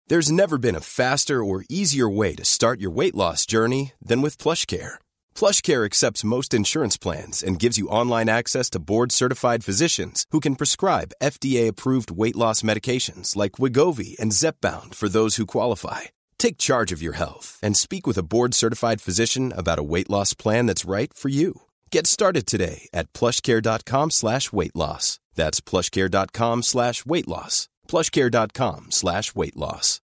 There's never been a faster or easier way to start your weight loss journey than with PlushCare. PlushCare accepts most insurance plans and gives you online access to board-certified physicians who can prescribe FDA-approved weight loss medications like Wegovy and Zepbound for those who qualify. Take charge of your health and speak with a board-certified physician about a weight loss plan that's right for you. Get started today at plushcare.com/weightloss. That's plushcare.com/weightloss. plushcare.com/weightloss.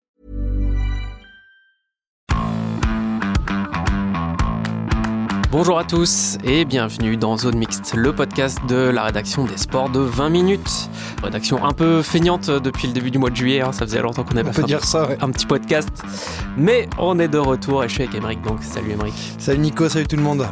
Bonjour à tous et bienvenue dans Zone Mixte, le podcast de la rédaction des sports de 20 minutes. Rédaction un peu feignante depuis le début du mois de juillet, ça faisait longtemps qu'on n'avait pas fait un petit podcast. Mais on est de retour et je suis avec Émeric, donc salut Émeric. Salut Nico, salut tout le monde.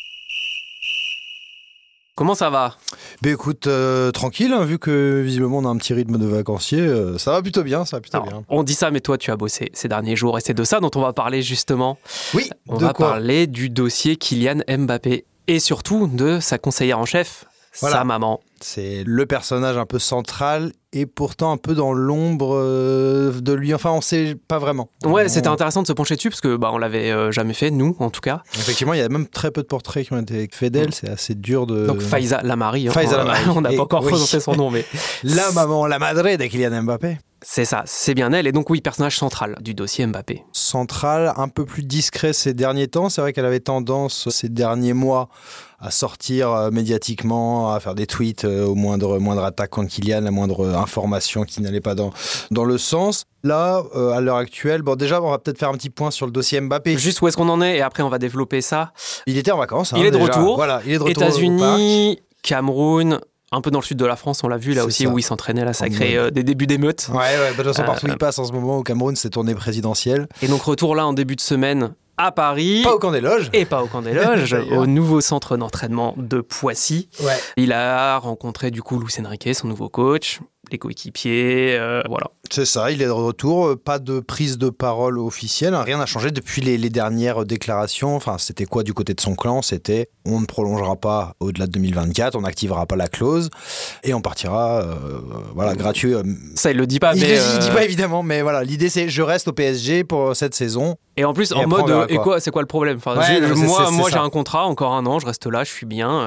Comment ça va ? Ben écoute, tranquille, vu que visiblement on a un petit rythme de vacancier, ça va plutôt bien, bien. On dit ça, mais toi tu as bossé ces derniers jours et c'est de ça dont on va parler justement. Oui, on va parler du dossier Kylian Mbappé et surtout de sa conseillère en chef, sa maman. C'est le personnage un peu central et pourtant un peu dans l'ombre de lui. Enfin, on sait pas vraiment. Ouais, c'était intéressant de se pencher dessus parce que on l'avait jamais fait, nous, en tout cas. Effectivement, il y a même très peu de portraits qui ont été faits d'elle. C'est assez dur de... Donc, Faiza Lamari. Faiza Lamari. On n'a pas encore prononcé son nom, mais... La maman, la madre de Kylian Mbappé. C'est ça, c'est bien elle. Et donc, oui, personnage central du dossier Mbappé. Central, un peu plus discret ces derniers temps. C'est vrai qu'elle avait tendance, ces derniers mois, à sortir médiatiquement, à faire des tweets au moindre attaque contre Kylian, la moindre information qui n'allait pas dans le sens. Là, à l'heure actuelle, déjà, on va peut-être faire un petit point sur le dossier Mbappé. Juste où est-ce qu'on en est et après, on va développer ça. Il était en vacances. Il est de déjà. retour. Voilà, il est de retour. États-Unis, Cameroun... Un peu dans le sud de la France, on l'a vu là aussi, ça. Où il s'entraînait, là, ça crée des débuts d'émeutes. Ouais, de toute façon, partout où il passe en ce moment, au Cameroun, c'est tournée présidentielle. Et donc, retour là en début de semaine à Paris. Pas au Camp des Loges. Et pas au Camp des Loges, au nouveau centre d'entraînement de Poissy. Ouais. Il a rencontré du coup Luis Enrique, son nouveau coach, les coéquipiers, voilà. C'est ça, il est de retour, pas de prise de parole officielle, rien n'a changé depuis les dernières déclarations. Enfin, c'était quoi du côté de son clan ? C'était on ne prolongera pas au-delà de 2024, on n'activera pas la clause et on partira gratuit. Ça, il le dit pas, il le dit pas évidemment, mais voilà, l'idée c'est je reste au PSG pour cette saison. Et en plus, en mode, c'est quoi le problème ? Enfin, moi j'ai un contrat, encore un an, je reste là, je suis bien,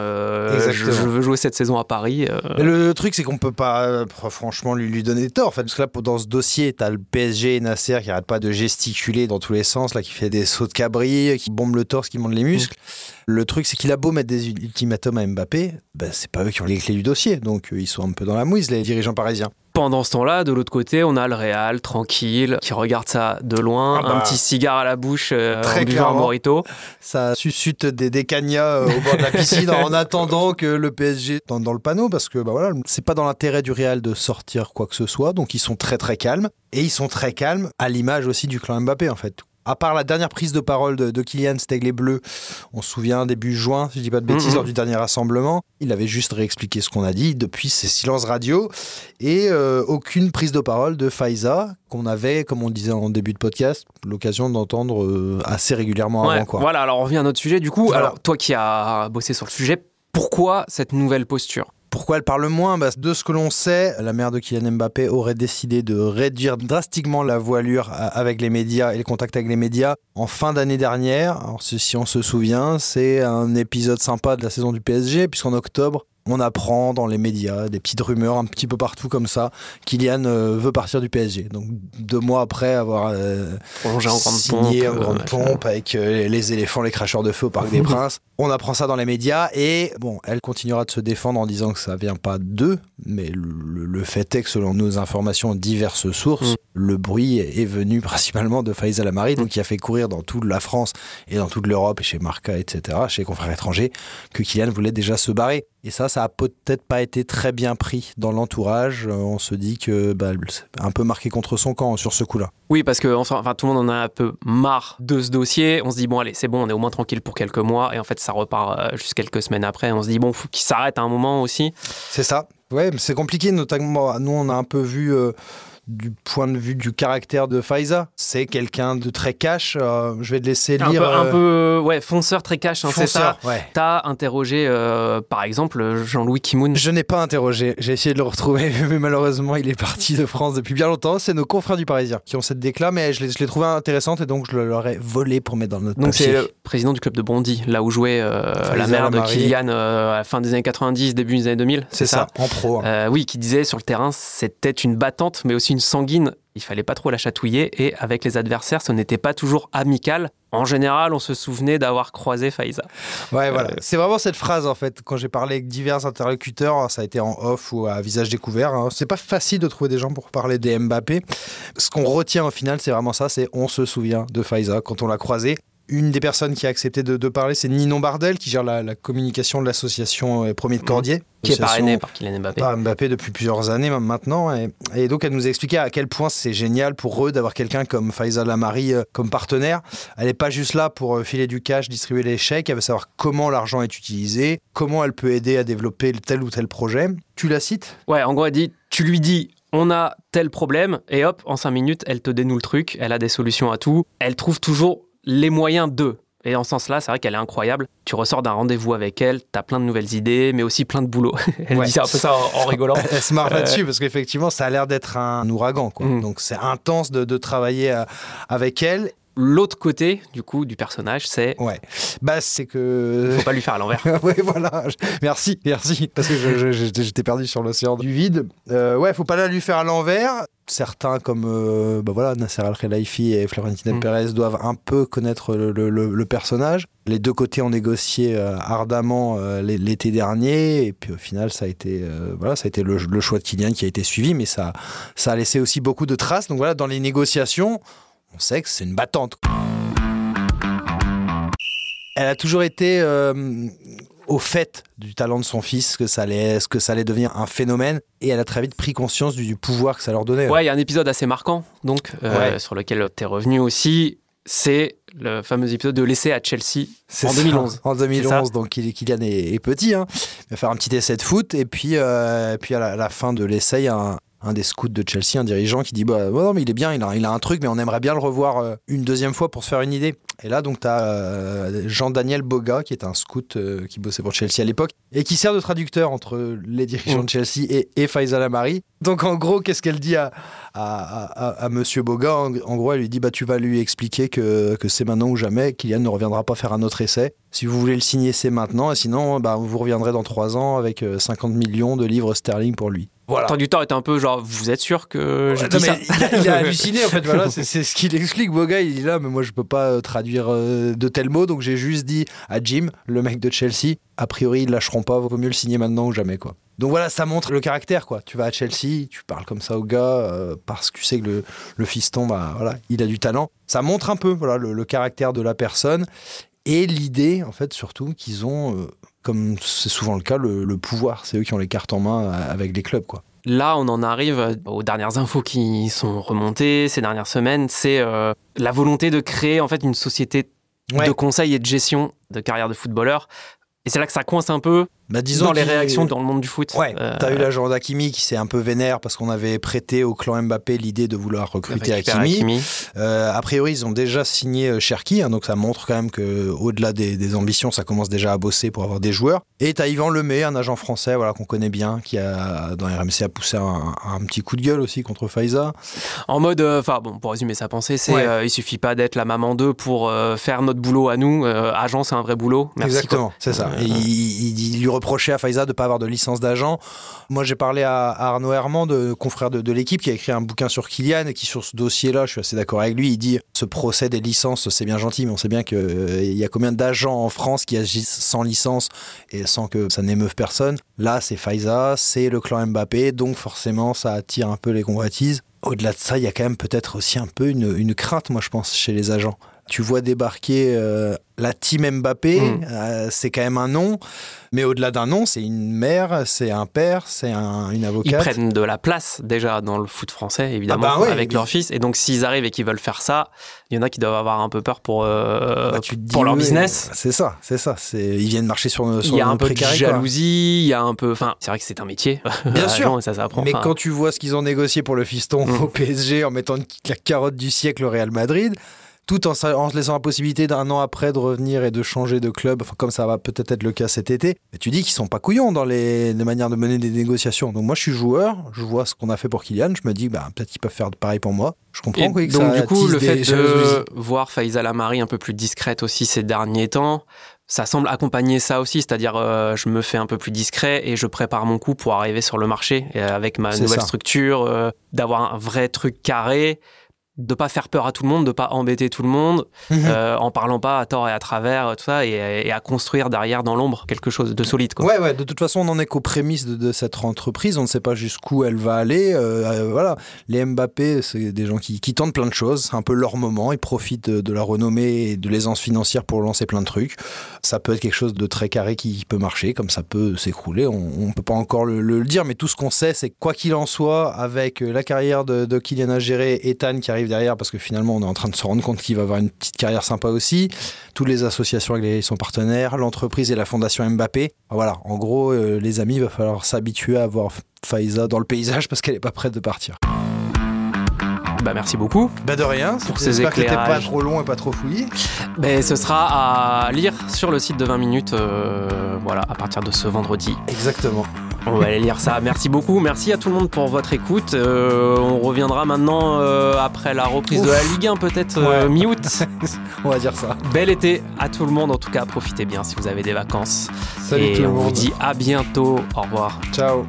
je veux jouer cette saison à Paris. Mais le truc, c'est qu'on peut pas franchement lui donner tort, en fait, parce que là, dans ce dossier, t'as le PSG et Nasser qui arrêtent pas de gesticuler dans tous les sens, là, qui fait des sauts de cabri, qui bombe le torse, qui monte les muscles. Le truc, c'est qu'il a beau mettre des ultimatums à Mbappé, c'est pas eux qui ont les clés du dossier, donc ils sont un peu dans la mouise, les dirigeants parisiens. Pendant ce temps-là, de l'autre côté, on a le Real, tranquille, qui regarde ça de loin, un petit cigare à la bouche, en buvant un mojito. Ça suscite des cagnas au bord de la piscine en attendant que le PSG dans le panneau, parce que c'est pas dans l'intérêt du Real de sortir quoi que ce soit, donc ils sont très très calmes, et ils sont très calmes à l'image aussi du clan Mbappé en fait. À part la dernière prise de parole de Kylian, c'était avec les Bleus, on se souvient début juin, si je dis pas de bêtises, lors du dernier rassemblement, il avait juste réexpliqué ce qu'on a dit, depuis c'est silence radio, et aucune prise de parole de Faiza, qu'on avait, comme on disait en début de podcast, l'occasion d'entendre assez régulièrement avant. Quoi. Voilà, alors on revient à notre sujet du coup. Voilà. Alors toi qui as bossé sur le sujet, pourquoi cette nouvelle posture ? Pourquoi elle parle moins ? De ce que l'on sait, la mère de Kylian Mbappé aurait décidé de réduire drastiquement la voilure avec les médias et le contact avec les médias en fin d'année dernière. Alors, si on se souvient, c'est un épisode sympa de la saison du PSG, puisqu'en octobre, on apprend dans les médias des petites rumeurs un petit peu partout comme ça. Kylian veut partir du PSG. Donc 2 mois après avoir signé en grande pompe avec les éléphants, les cracheurs de feu au Parc des Princes. On apprend ça dans les médias et elle continuera de se défendre en disant que ça vient pas d'eux, mais le fait est que selon nos informations, diverses sources, le bruit est venu principalement de Faiza Lamari, donc qui a fait courir dans toute la France et dans toute l'Europe et chez Marca, etc., chez les confrères étrangers, que Kylian voulait déjà se barrer. Et ça a peut-être pas été très bien pris dans l'entourage. On se dit que c'est un peu marqué contre son camp sur ce coup-là. Oui, parce que tout le monde en a un peu marre de ce dossier. On se dit, allez, c'est bon, on est au moins tranquille pour quelques mois. Et en fait, ça repart juste quelques semaines après. On se dit, faut qu'il s'arrête à un moment aussi. C'est ça. Ouais, mais c'est compliqué, notamment. Nous, on a un peu vu du point de vue du caractère de Faiza. C'est quelqu'un de très cash. Je vais te laisser lire. Un peu fonceur, très cash, fonceur, c'est ça. Ouais. T'as interrogé, par exemple, Jean-Louis Kimoun. Je n'ai pas interrogé. J'ai essayé de le retrouver, mais malheureusement, il est parti de France depuis bien longtemps. C'est nos confrères du Parisien qui ont cette déclat, mais je l'ai trouvé intéressante et donc je leur ai volé pour mettre dans notre Donc papier. c'est le président du club de Bondy, là où jouait la mère de Kylian à la fin des années 90, début des années 2000. C'est ça, en pro. Oui, qui disait sur le terrain, c'était une battante, mais aussi une sanguine. Il fallait pas trop la chatouiller et avec les adversaires, ce n'était pas toujours amical. En général, on se souvenait d'avoir croisé Faiza. Ouais, voilà. C'est vraiment cette phrase, en fait. Quand j'ai parlé avec divers interlocuteurs, ça a été en off ou à visage découvert. C'est pas facile de trouver des gens pour parler des Mbappé. Ce qu'on retient au final, c'est vraiment ça, c'est on se souvient de Faiza quand on l'a croisé. Une des personnes qui a accepté de parler, c'est Ninon Bardel, qui gère la communication de l'association Premier de Cordier. Qui est parrainée par Kylian Mbappé. Par Mbappé depuis plusieurs années maintenant. Et donc, elle nous a expliqué à quel point c'est génial pour eux d'avoir quelqu'un comme Faiza Lamari comme partenaire. Elle n'est pas juste là pour filer du cash, distribuer les chèques. Elle veut savoir comment l'argent est utilisé, comment elle peut aider à développer tel ou tel projet. Tu la cites ? Ouais, en gros, elle dit, tu lui dis, on a tel problème, et hop, en 5 minutes, elle te dénoue le truc. Elle a des solutions à tout. Elle trouve toujours les moyens d'eux. Et en ce sens-là, c'est vrai qu'elle est incroyable. Tu ressors d'un rendez-vous avec elle, t'as plein de nouvelles idées, mais aussi plein de boulot. Elle dit ça un peu ça en rigolant. Elle se marre là-dessus parce qu'effectivement, ça a l'air d'être un ouragan, quoi. Donc c'est intense de travailler avec elle. L'autre côté, du coup, du personnage, c'est... Ouais. Bah, c'est que... Faut pas lui faire à l'envers. Ouais, voilà. Merci. Parce que j'étais perdu sur l'océan du vide. Faut pas la lui faire à l'envers. Certains, comme Nasser Al-Khelaifi et Florentino Pérez, doivent un peu connaître le personnage. Les deux côtés ont négocié ardemment l'été dernier. Et puis, au final, ça a été le choix de Kylian qui a été suivi. Mais ça a laissé aussi beaucoup de traces. Donc, voilà, dans les négociations... On sait que c'est une battante. Elle a toujours été au fait du talent de son fils, que ça allait devenir un phénomène. Et elle a très vite pris conscience du pouvoir que ça leur donnait. Ouais, il y a un épisode assez marquant, donc, sur lequel tu es revenu aussi. C'est le fameux épisode de l'essai à Chelsea en 2011. En 2011, donc Kylian est petit. Hein. Il va faire un petit essai de foot. Et puis à la fin de l'essai, il y a un des scouts de Chelsea, un dirigeant qui dit non, mais il est bien, il a un truc, mais on aimerait bien le revoir une deuxième fois pour se faire une idée. Et là, donc, tu as Jean-Daniel Boga, qui est un scout qui bossait pour Chelsea à l'époque, et qui sert de traducteur entre les dirigeants de Chelsea et Faiza Lamari. Donc, en gros, qu'est-ce qu'elle dit à Monsieur Boga ? En gros, elle lui dit tu vas lui expliquer que c'est maintenant ou jamais, Kylian ne reviendra pas faire un autre essai. Si vous voulez le signer, c'est maintenant, et sinon, vous reviendrez dans 3 ans avec 50 millions de livres sterling pour lui. Voilà. Traducteur était un peu genre, vous êtes sûr que j'ai dit ça ? Il a halluciné en fait, voilà, c'est ce qu'il explique. Boga, il dit là, mais moi je peux pas traduire de tels mots, donc j'ai juste dit à Jim, le mec de Chelsea, a priori ils lâcheront pas, vaut mieux le signer maintenant ou jamais, quoi. Donc voilà, ça montre le caractère, quoi. Tu vas à Chelsea, tu parles comme ça au gars parce que tu sais que le fiston, il a du talent. Ça montre un peu le caractère de la personne et l'idée, en fait, surtout qu'ils ont... comme c'est souvent le cas, le pouvoir. C'est eux qui ont les cartes en main avec les clubs, quoi. Là, on en arrive aux dernières infos qui sont remontées ces dernières semaines. C'est la volonté de créer en fait une société de conseil et de gestion de carrière de footballeur. Et c'est là que ça coince un peu dans les réactions dans le monde du foot. Ouais, t'as eu l'agent d'Hakimi qui s'est un peu vénère parce qu'on avait prêté au clan Mbappé l'idée de vouloir recruter Hakimi. A priori, ils ont déjà signé Cherki, donc ça montre quand même qu'au-delà des ambitions, ça commence déjà à bosser pour avoir des joueurs. Et t'as Yvan Lemay, un agent français qu'on connaît bien, qui dans RMC a poussé un petit coup de gueule aussi contre Faiza. En mode, pour résumer sa pensée, c'est il suffit pas d'être la maman d'eux pour faire notre boulot à nous. Agent, c'est un vrai boulot. Merci. Exactement, c'est ça. Et il lui reprochait à Faiza de ne pas avoir de licence d'agent. Moi, j'ai parlé à Arnaud Herman, confrère de l'équipe, qui a écrit un bouquin sur Kylian et qui, sur ce dossier-là, je suis assez d'accord avec lui, il dit ce procès des licences, c'est bien gentil, mais on sait bien qu'il y a combien d'agents en France qui agissent sans licence et sans que ça n'émeuve personne. Là, c'est Faiza, c'est le clan Mbappé, donc forcément, ça attire un peu les convoitises. Au-delà de ça, il y a quand même peut-être aussi un peu une crainte, moi, je pense, chez les agents. tu vois débarquer la team Mbappé, c'est quand même un nom. Mais au-delà d'un nom, c'est une mère, c'est un père, c'est une avocate. Ils prennent de la place déjà dans le foot français, évidemment, avec leur fils. Et donc, s'ils arrivent et qu'ils veulent faire ça, il y en a qui doivent avoir un peu peur pour leur business. C'est ça. Ils viennent marcher sur le Il y a un peu de précaré, jalousie, il y a un peu... Enfin, c'est vrai que c'est un métier. Bien sûr. Et ça s'apprend. Mais quand tu vois ce qu'ils ont négocié pour le fiston au PSG en mettant la carotte du siècle au Real Madrid... tout en se laissant la possibilité d'un an après de revenir et de changer de club, comme ça va peut-être être le cas cet été. Mais tu dis qu'ils sont pas couillons dans les manières de mener des négociations. Donc moi, je suis joueur, je vois ce qu'on a fait pour Kylian, je me dis peut-être qu'ils peuvent faire pareil pour moi. Je comprends que donc ça du coup, le fait de jalousies. voir Faiza Lamari un peu plus discrète aussi ces derniers temps, ça semble accompagner ça aussi, c'est-à-dire je me fais un peu plus discret et je prépare mon coup pour arriver sur le marché avec ma nouvelle structure, d'avoir un vrai truc carré, de pas faire peur à tout le monde, de pas embêter tout le monde, en parlant pas à tort et à travers, tout ça, et à construire derrière dans l'ombre quelque chose de solide, quoi. Ouais, de toute façon, on n'en est qu'aux prémices de cette entreprise, on ne sait pas jusqu'où elle va aller. Voilà, les Mbappé, c'est des gens qui tentent plein de choses, c'est un peu leur moment, ils profitent de la renommée et de l'aisance financière pour lancer plein de trucs. Ça peut être quelque chose de très carré qui peut marcher, comme ça peut s'écrouler, on ne peut pas encore le dire, mais tout ce qu'on sait, c'est que quoi qu'il en soit, avec la carrière de Kylian à gérer, Ethan qui arrive derrière, parce que finalement on est en train de se rendre compte qu'il va avoir une petite carrière sympa aussi, toutes les associations avec son partenaire, l'entreprise et la fondation Mbappé. Voilà, en gros, les amis, il va falloir s'habituer à voir Faiza dans le paysage parce qu'elle n'est pas prête de partir. Merci beaucoup. De rien, pour ces éclairages. J'espère que c'était pas trop long et pas trop fouillé. Ce sera à lire sur le site de 20 minutes, à partir de ce vendredi. Exactement. On va aller lire ça. Merci beaucoup. Merci à tout le monde pour votre écoute. On reviendra maintenant après la reprise de la Ligue 1, peut-être mi-août. On va dire ça. Bel été à tout le monde. En tout cas, profitez bien si vous avez des vacances. Salut tout le monde. Et on vous dit à bientôt. Au revoir. Ciao.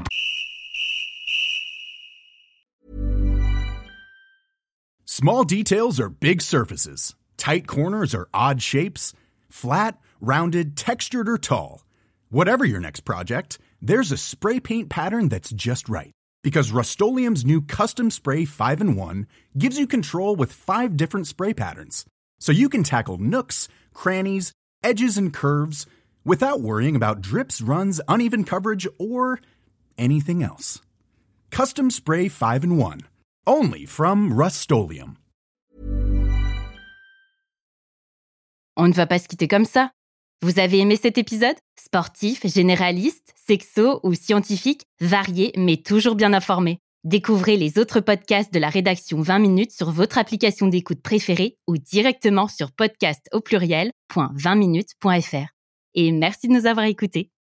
Small details are big surfaces. Tight corners are odd shapes. Flat, rounded, textured, or tall. Whatever your next project, there's a spray paint pattern that's just right. Because Rust-Oleum's new Custom Spray 5-in-1 gives you control with 5 different spray patterns. So you can tackle nooks, crannies, edges, and curves without worrying about drips, runs, uneven coverage, or anything else. Custom Spray 5-in-1. Only from Rust-Oleum. On ne va pas se quitter comme ça. Vous avez aimé cet épisode ? Sportif, généraliste, sexo ou scientifique, varié mais toujours bien informé. Découvrez les autres podcasts de la rédaction 20 minutes sur votre application d'écoute préférée ou directement sur podcast@20minutes.fr. Et merci de nous avoir écoutés.